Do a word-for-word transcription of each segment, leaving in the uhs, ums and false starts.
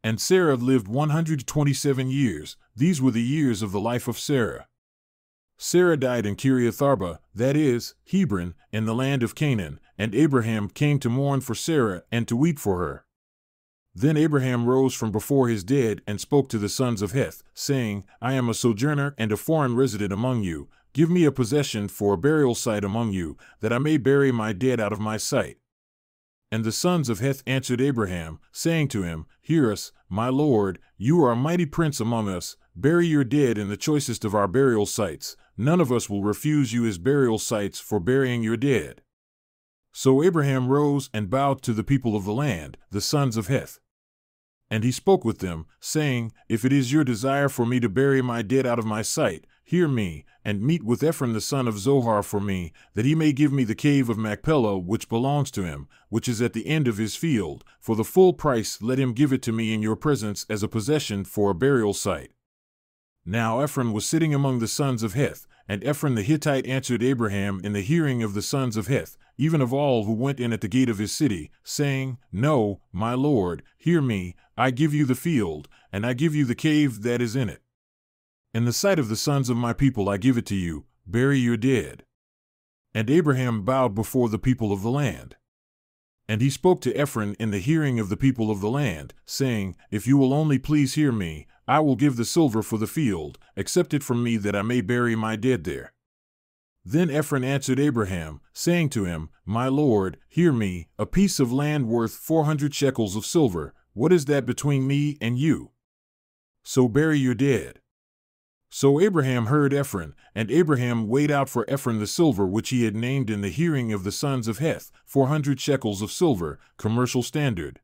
And Sarah lived one hundred twenty-seven years. These were the years of the life of Sarah. Sarah died in Kiriath-arba, that is, Hebron, in the land of Canaan, and Abraham came to mourn for Sarah and to weep for her. Then Abraham rose from before his dead and spoke to the sons of Heth, saying, I am a sojourner and a foreign resident among you. Give me a possession for a burial site among you, that I may bury my dead out of my sight. And the sons of Heth answered Abraham, saying to him, Hear us, my lord, you are a mighty prince among us. Bury your dead in the choicest of our burial sites. None of us will refuse you his burial sites for burying your dead. So Abraham rose and bowed to the people of the land, the sons of Heth. And he spoke with them, saying, If it is your desire for me to bury my dead out of my sight, hear me, and meet with Ephron the son of Zohar for me, that he may give me the cave of Machpelah which belongs to him, which is at the end of his field. For the full price let him give it to me in your presence as a possession for a burial site. Now Ephron was sitting among the sons of Heth, and Ephron the Hittite answered Abraham in the hearing of the sons of Heth, even of all who went in at the gate of his city, saying, No, my lord, hear me, I give you the field, and I give you the cave that is in it. In the sight of the sons of my people I give it to you, bury your dead. And Abraham bowed before the people of the land. And he spoke to Ephron in the hearing of the people of the land, saying, If you will only please hear me, I will give the silver for the field, accept it from me that I may bury my dead there. Then Ephron answered Abraham, saying to him, My lord, hear me, a piece of land worth four hundred shekels of silver, what is that between me and you? So bury your dead. So Abraham heard Ephron, and Abraham weighed out for Ephron the silver which he had named in the hearing of the sons of Heth, four hundred shekels of silver, commercial standard.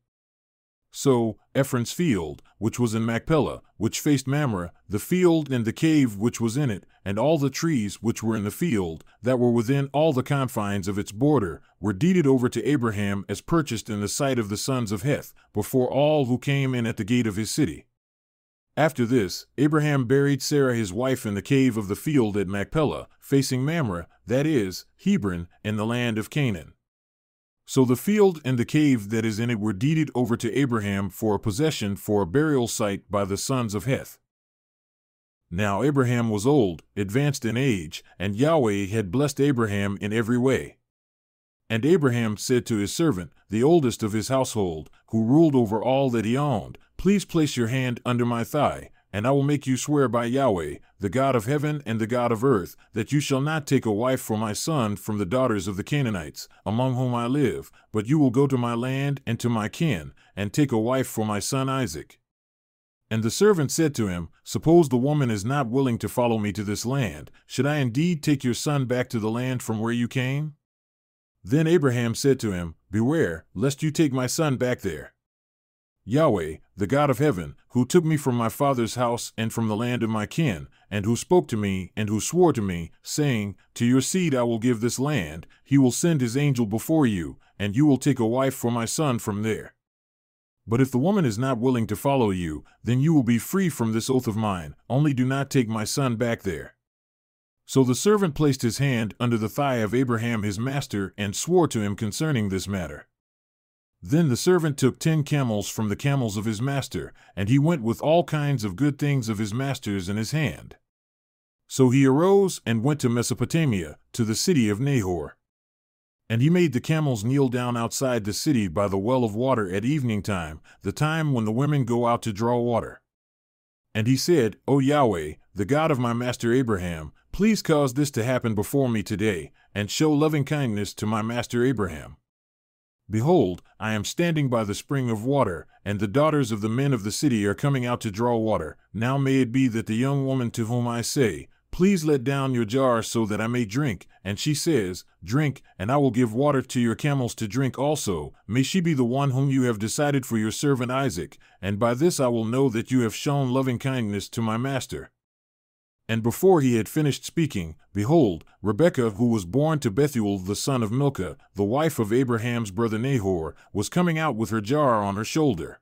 So Ephron's field, which was in Machpelah, which faced Mamre, the field and the cave which was in it, and all the trees which were in the field, that were within all the confines of its border, were deeded over to Abraham as purchased in the sight of the sons of Heth, before all who came in at the gate of his city. After this, Abraham buried Sarah his wife in the cave of the field at Machpelah, facing Mamre, that is, Hebron, in the land of Canaan. So the field and the cave that is in it were deeded over to Abraham for a possession for a burial site by the sons of Heth. Now Abraham was old, advanced in age, and Yahweh had blessed Abraham in every way. And Abraham said to his servant, the oldest of his household, who ruled over all that he owned, Please place your hand under my thigh, and I will make you swear by Yahweh, the God of heaven and the God of earth, that you shall not take a wife for my son from the daughters of the Canaanites, among whom I live, but you will go to my land and to my kin, and take a wife for my son Isaac. And the servant said to him, Suppose the woman is not willing to follow me to this land, should I indeed take your son back to the land from where you came? Then Abraham said to him, Beware, lest you take my son back there. Yahweh, the God of heaven, who took me from my father's house and from the land of my kin, and who spoke to me and who swore to me, saying, To your seed I will give this land, he will send his angel before you, and you will take a wife for my son from there. But if the woman is not willing to follow you, then you will be free from this oath of mine, only do not take my son back there. So the servant placed his hand under the thigh of Abraham his master and swore to him concerning this matter. Then the servant took ten camels from the camels of his master, and he went with all kinds of good things of his master's in his hand. So he arose and went to Mesopotamia, to the city of Nahor. And he made the camels kneel down outside the city by the well of water at evening time, the time when the women go out to draw water. And he said, O Yahweh, the God of my master Abraham, please cause this to happen before me today, and show loving kindness to my master Abraham. Behold, I am standing by the spring of water, and the daughters of the men of the city are coming out to draw water. Now may it be that the young woman to whom I say, Please let down your jar so that I may drink, and she says, Drink, and I will give water to your camels to drink also, may she be the one whom you have decided for your servant Isaac, and by this I will know that you have shown loving kindness to my master. And before he had finished speaking, behold, Rebekah, who was born to Bethuel the son of Milcah, the wife of Abraham's brother Nahor, was coming out with her jar on her shoulder.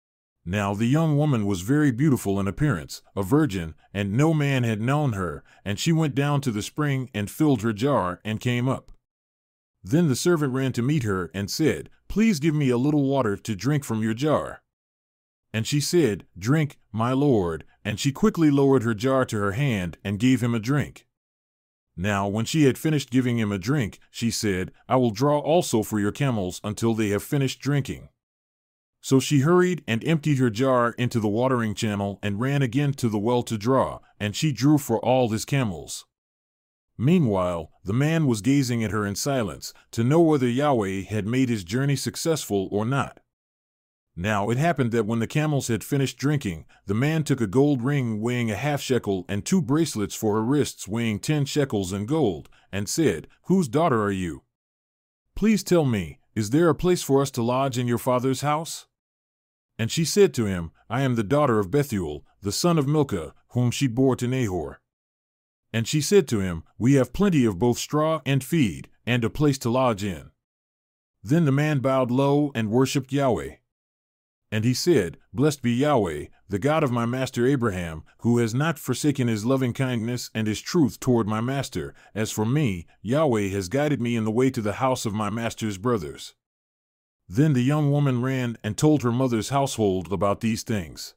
Now the young woman was very beautiful in appearance, a virgin, and no man had known her, and she went down to the spring and filled her jar and came up. Then the servant ran to meet her and said, Please give me a little water to drink from your jar. And she said, Drink, my lord, and she quickly lowered her jar to her hand and gave him a drink. Now when she had finished giving him a drink, she said, I will draw also for your camels until they have finished drinking. So she hurried and emptied her jar into the watering channel and ran again to the well to draw, and she drew for all his camels. Meanwhile, the man was gazing at her in silence, to know whether Yahweh had made his journey successful or not. Now it happened that when the camels had finished drinking, the man took a gold ring weighing a half shekel and two bracelets for her wrists weighing ten shekels in gold, and said, Whose daughter are you? Please tell me, is there a place for us to lodge in your father's house? And she said to him, I am the daughter of Bethuel, the son of Milcah, whom she bore to Nahor. And she said to him, We have plenty of both straw and feed, and a place to lodge in. Then the man bowed low and worshipped Yahweh. And he said, Blessed be Yahweh, the God of my master Abraham, who has not forsaken his loving kindness and his truth toward my master. As for me, Yahweh has guided me in the way to the house of my master's brothers. Then the young woman ran and told her mother's household about these things.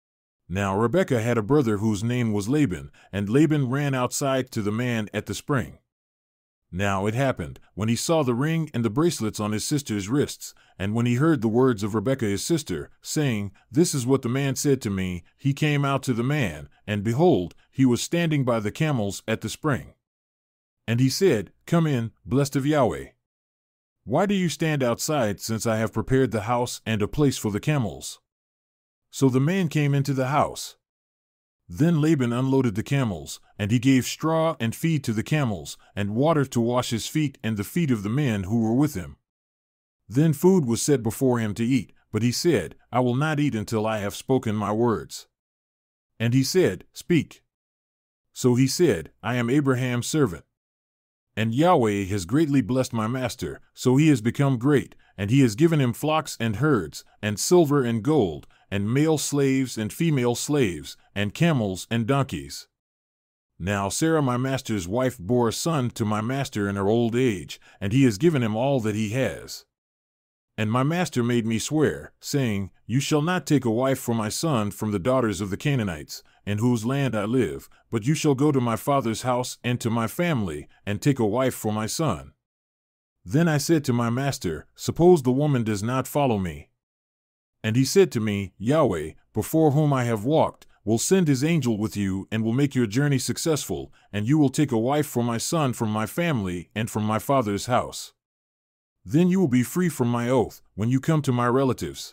Now Rebekah had a brother whose name was Laban, and Laban ran outside to the man at the spring. Now it happened, when he saw the ring and the bracelets on his sister's wrists, and when he heard the words of Rebekah his sister, saying, This is what the man said to me, he came out to the man, and behold, he was standing by the camels at the spring. And he said, Come in, blessed of Yahweh. Why do you stand outside, since I have prepared the house and a place for the camels? So the man came into the house. Then Laban unloaded the camels, and he gave straw and feed to the camels, and water to wash his feet and the feet of the men who were with him. Then food was set before him to eat, but he said, I will not eat until I have spoken my words. And he said, Speak. So he said, I am Abraham's servant. And Yahweh has greatly blessed my master, so he has become great, and he has given him flocks and herds, and silver and gold, and male slaves and female slaves, and camels and donkeys. Now Sarah my master's wife bore a son to my master in her old age, and he has given him all that he has. And my master made me swear, saying, You shall not take a wife for my son from the daughters of the Canaanites, in whose land I live, but you shall go to my father's house and to my family, and take a wife for my son. Then I said to my master, Suppose the woman does not follow me. And he said to me, Yahweh, before whom I have walked, will send his angel with you and will make your journey successful, and you will take a wife for my son from my family and from my father's house. Then you will be free from my oath when you come to my relatives.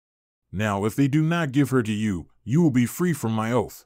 Now if they do not give her to you, you will be free from my oath.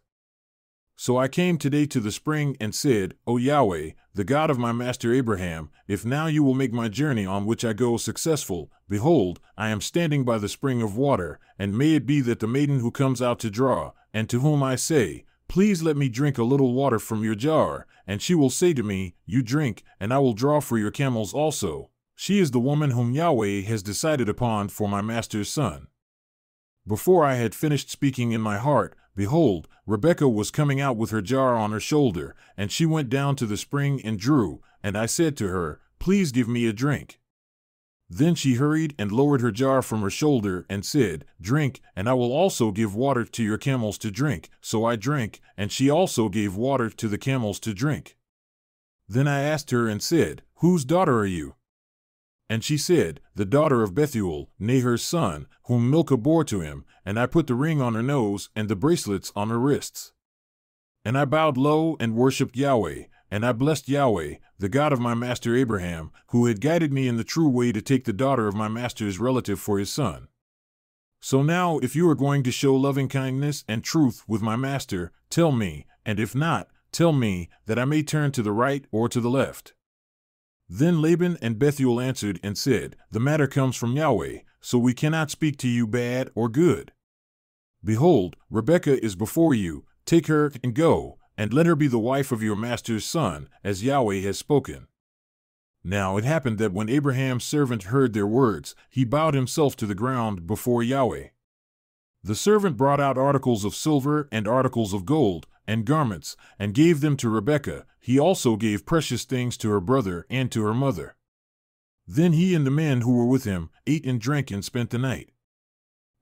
So I came today to the spring and said, O Yahweh, the God of my master Abraham, if now you will make my journey on which I go successful, behold, I am standing by the spring of water, and may it be that the maiden who comes out to draw, and to whom I say, Please let me drink a little water from your jar, and she will say to me, You drink, and I will draw for your camels also. She is the woman whom Yahweh has decided upon for my master's son. Before I had finished speaking in my heart, behold, Rebekah was coming out with her jar on her shoulder, and she went down to the spring and drew, and I said to her, Please give me a drink. Then she hurried and lowered her jar from her shoulder and said, Drink, and I will also give water to your camels to drink. So I drank, and she also gave water to the camels to drink. Then I asked her and said, Whose daughter are you? And she said, The daughter of Bethuel, Nahor's son, whom Milcah bore to him, and I put the ring on her nose and the bracelets on her wrists. And I bowed low and worshipped Yahweh, and I blessed Yahweh, the God of my master Abraham, who had guided me in the true way to take the daughter of my master's relative for his son. So now if you are going to show loving kindness and truth with my master, tell me, and if not, tell me, that I may turn to the right or to the left. Then Laban and Bethuel answered and said, The matter comes from Yahweh, so we cannot speak to you bad or good. Behold, Rebekah is before you, take her and go, and let her be the wife of your master's son, as Yahweh has spoken. Now it happened that when Abraham's servant heard their words, he bowed himself to the ground before Yahweh. The servant brought out articles of silver and articles of gold, and garments, and gave them to Rebekah. He also gave precious things to her brother and to her mother. Then he and the men who were with him ate and drank and spent the night.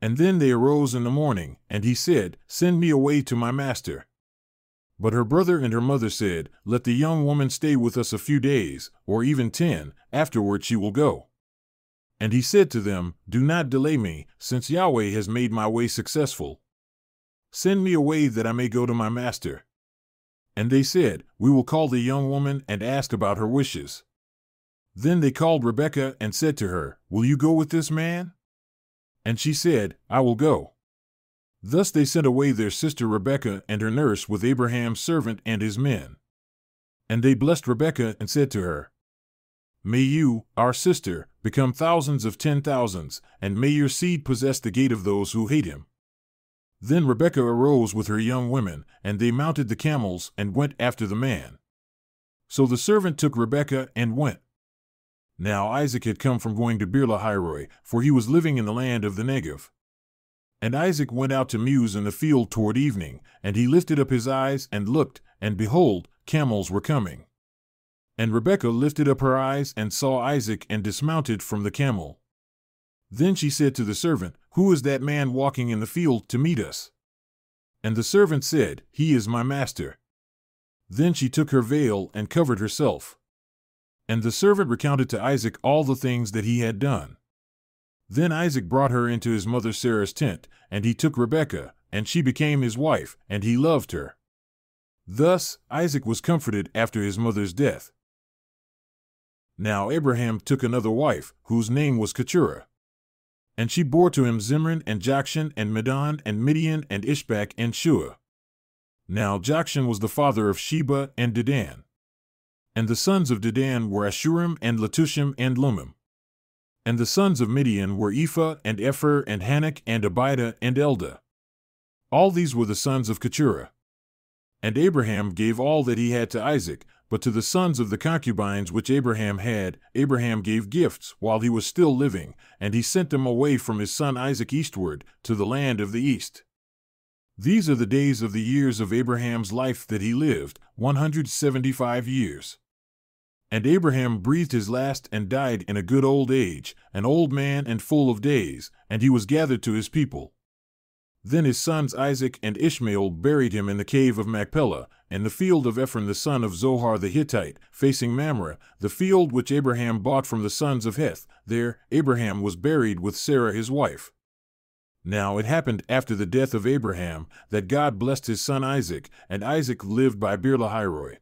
And then they arose in the morning, and he said, Send me away to my master. But her brother and her mother said, Let the young woman stay with us a few days, or even ten, afterward she will go. And he said to them, Do not delay me, since Yahweh has made my way successful. Send me away that I may go to my master. And they said, We will call the young woman and ask about her wishes. Then they called Rebekah and said to her, Will you go with this man? And she said, I will go. Thus they sent away their sister Rebekah and her nurse with Abraham's servant and his men. And they blessed Rebekah and said to her, May you, our sister, become thousands of ten thousands, and may your seed possess the gate of those who hate him. Then Rebekah arose with her young women, and they mounted the camels and went after the man. So the servant took Rebekah and went. Now Isaac had come from going to Beer-lahai-roi, for he was living in the land of the Negev. And Isaac went out to muse in the field toward evening, and he lifted up his eyes and looked, and behold, camels were coming. And Rebekah lifted up her eyes and saw Isaac and dismounted from the camel. Then she said to the servant, Who is that man walking in the field to meet us? And the servant said, He is my master. Then she took her veil and covered herself. And the servant recounted to Isaac all the things that he had done. Then Isaac brought her into his mother Sarah's tent, and he took Rebekah, and she became his wife, and he loved her. Thus Isaac was comforted after his mother's death. Now Abraham took another wife, whose name was Keturah. And she bore to him Zimran and Jokshan and Medan and Midian and Ishbak and Shua. Now Jokshan was the father of Sheba and Dedan. And the sons of Dedan were Ashurim and Letushim and Lumim. And the sons of Midian were Ephah and Epher and Hanok and Abida and Eldah. All these were the sons of Keturah. And Abraham gave all that he had to Isaac, but to the sons of the concubines which Abraham had, Abraham gave gifts while he was still living, and he sent them away from his son Isaac eastward, to the land of the east. These are the days of the years of Abraham's life that he lived, one hundred seventy-five years. And Abraham breathed his last and died in a good old age, an old man and full of days, and he was gathered to his people. Then his sons Isaac and Ishmael buried him in the cave of Machpelah, in the field of Ephron the son of Zohar the Hittite, facing Mamre, the field which Abraham bought from the sons of Heth. There Abraham was buried with Sarah his wife. Now it happened after the death of Abraham, that God blessed his son Isaac, and Isaac lived by Beer-lahai-roi.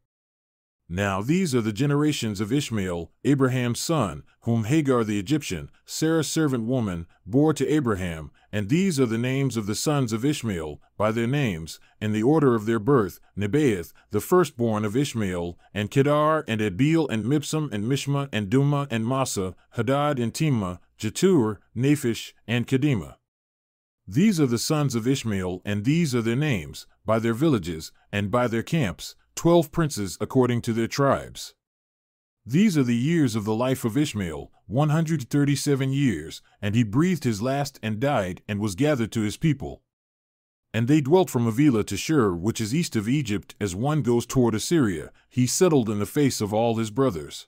Now these are the generations of Ishmael, Abraham's son, whom Hagar the Egyptian, Sarah's servant woman, bore to Abraham, and these are the names of the sons of Ishmael, by their names, in the order of their birth, Nebaioth, the firstborn of Ishmael, and Kedar, and Adbeel, and Mibsam, and Mishma, and Duma, and Massa, Hadad, and Timah, Jetur, Naphish, and Kedemah. These are the sons of Ishmael, and these are their names, by their villages, and by their camps, twelve princes according to their tribes. These are the years of the life of Ishmael, one hundred thirty-seven years, and he breathed his last and died and was gathered to his people. And they dwelt from Havilah to Shur, which is east of Egypt, as one goes toward Assyria. He settled in the face of all his brothers.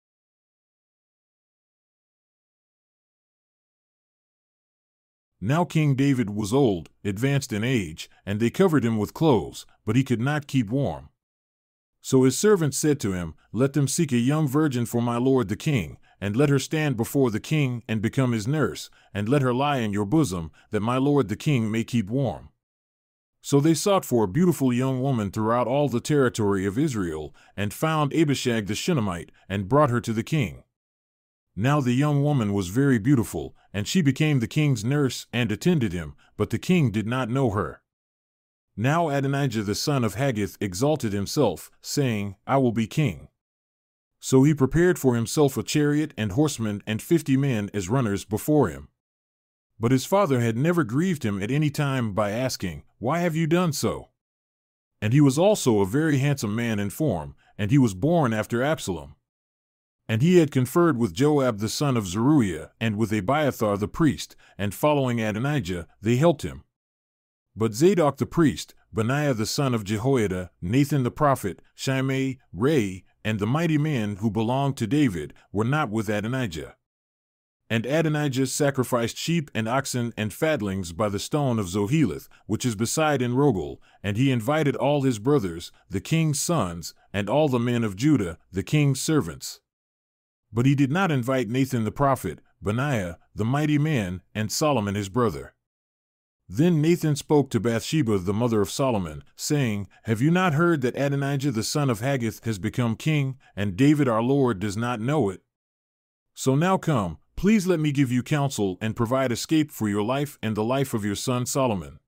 Now King David was old, advanced in age, and they covered him with clothes, but he could not keep warm. So his servants said to him, Let them seek a young virgin for my lord the king, and let her stand before the king and become his nurse, and let her lie in your bosom, that my lord the king may keep warm. So they sought for a beautiful young woman throughout all the territory of Israel, and found Abishag the Shunammite, and brought her to the king. Now the young woman was very beautiful, and she became the king's nurse and attended him, but the king did not know her. Now Adonijah the son of Haggith exalted himself, saying, I will be king. So he prepared for himself a chariot and horsemen and fifty men as runners before him. But his father had never grieved him at any time by asking, Why have you done so? And he was also a very handsome man in form, and he was born after Absalom. And he had conferred with Joab the son of Zeruiah, and with Abiathar the priest, and following Adonijah, they helped him. But Zadok the priest, Benaiah the son of Jehoiada, Nathan the prophet, Shimei, Rei, and the mighty men who belonged to David were not with Adonijah. And Adonijah sacrificed sheep and oxen and fatlings by the stone of Zoheleth, which is beside Enrogel, and he invited all his brothers, the king's sons, and all the men of Judah, the king's servants. But he did not invite Nathan the prophet, Benaiah, the mighty man, and Solomon his brother. Then Nathan spoke to Bathsheba the mother of Solomon, saying, Have you not heard that Adonijah the son of Haggith has become king, and David our Lord does not know it? So now come, please let me give you counsel and provide escape for your life and the life of your son Solomon.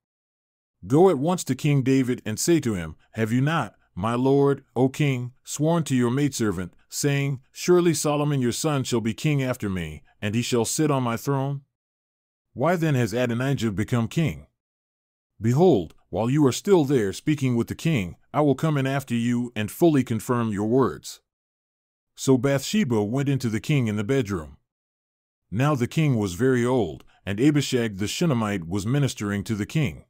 Go at once to King David and say to him, Have you not, my lord, O king, sworn to your maidservant, saying, Surely Solomon your son shall be king after me, and he shall sit on my throne? Why then has Adonijah become king? Behold, while you are still there speaking with the king, I will come in after you and fully confirm your words. So Bathsheba went into the king in the bedroom. Now the king was very old, and Abishag the Shunammite was ministering to the king.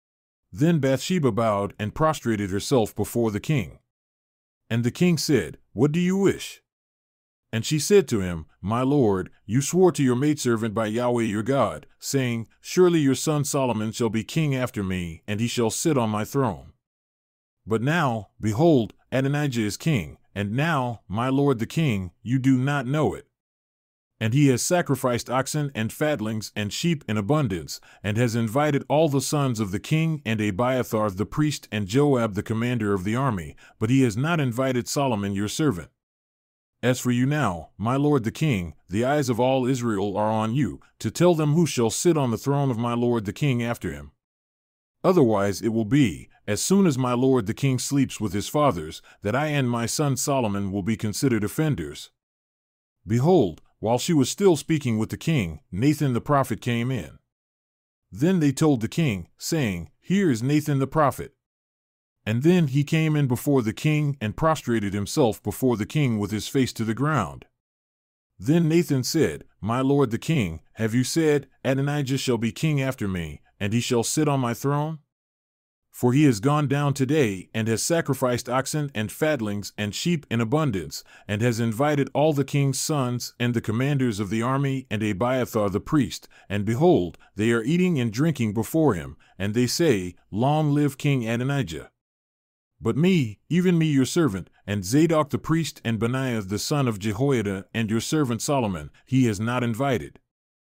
Then Bathsheba bowed and prostrated herself before the king. And the king said, What do you wish? And she said to him, My lord, you swore to your maidservant by Yahweh your God, saying, Surely your son Solomon shall be king after me, and he shall sit on my throne. But now, behold, Adonijah is king, and now, my lord the king, you do not know it. And he has sacrificed oxen and fatlings and sheep in abundance, and has invited all the sons of the king and Abiathar the priest and Joab the commander of the army, but he has not invited Solomon your servant. As for you now, my lord the king, the eyes of all Israel are on you, to tell them who shall sit on the throne of my lord the king after him. Otherwise it will be, as soon as my lord the king sleeps with his fathers, that I and my son Solomon will be considered offenders. Behold, while she was still speaking with the king, Nathan the prophet came in. Then they told the king, saying, Here is Nathan the prophet. And then he came in before the king and prostrated himself before the king with his face to the ground. Then Nathan said, My lord the king, have you said, Adonijah shall be king after me, and he shall sit on my throne? For he has gone down today, and has sacrificed oxen and fatlings and sheep in abundance, and has invited all the king's sons and the commanders of the army and Abiathar the priest, and behold, they are eating and drinking before him, and they say, Long live King Adonijah. But me, even me your servant, and Zadok the priest and Benaiah the son of Jehoiada and your servant Solomon, he has not invited.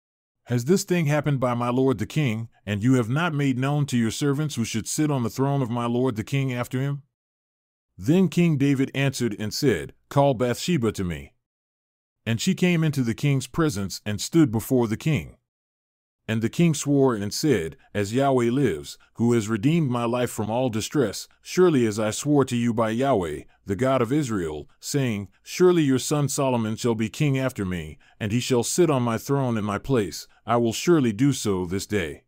Has this thing happened by my lord the king, and you have not made known to your servants who should sit on the throne of my lord the king after him? Then King David answered and said, Call Bathsheba to me. And she came into the king's presence and stood before the king. And the king swore and said, As Yahweh lives, who has redeemed my life from all distress, surely as I swore to you by Yahweh, the God of Israel, saying, Surely your son Solomon shall be king after me, and he shall sit on my throne in my place, I will surely do so this day.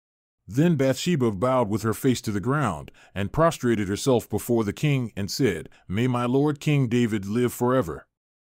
Then Bathsheba bowed with her face to the ground, and prostrated herself before the king, and said, May my lord King David live forever.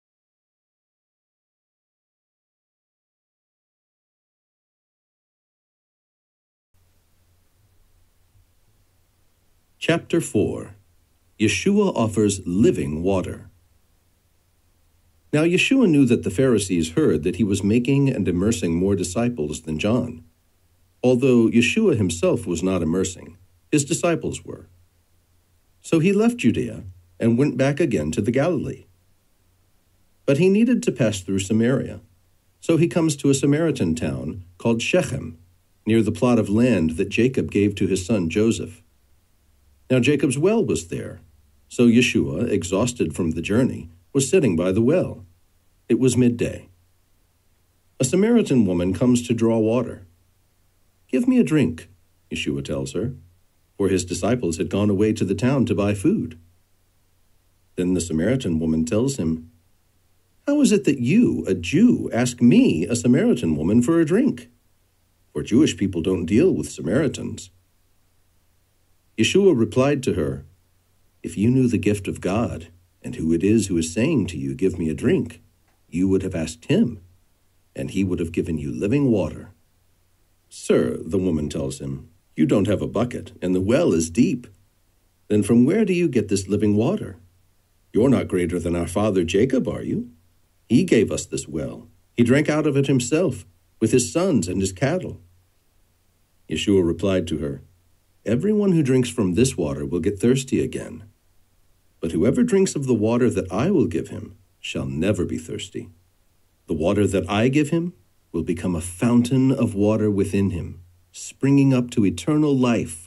Chapter four. Yeshua offers living water. Now Yeshua knew that the Pharisees heard that he was making and immersing more disciples than John. Although Yeshua himself was not immersing, his disciples were. So he left Judea and went back again to the Galilee. But he needed to pass through Samaria. So he comes to a Samaritan town called Shechem, near the plot of land that Jacob gave to his son Joseph. Now Jacob's well was there, so Yeshua, exhausted from the journey, was sitting by the well. It was midday. A Samaritan woman comes to draw water. Give me a drink, Yeshua tells her, for his disciples had gone away to the town to buy food. Then the Samaritan woman tells him, How is it that you, a Jew, ask me, a Samaritan woman, for a drink? For Jewish people don't deal with Samaritans. Yeshua replied to her, If you knew the gift of God, and who it is who is saying to you, Give me a drink, you would have asked him, and he would have given you living water. Sir, the woman tells him, You don't have a bucket, and the well is deep. Then from where do you get this living water? You're not greater than our father Jacob, are you? He gave us this well, He drank out of it himself, with his sons and his cattle." Yeshua replied to her, "Everyone who drinks from this water will get thirsty again. But whoever drinks of the water that I will give him shall never be thirsty. The water that I give him will become a fountain of water within him, springing up to eternal life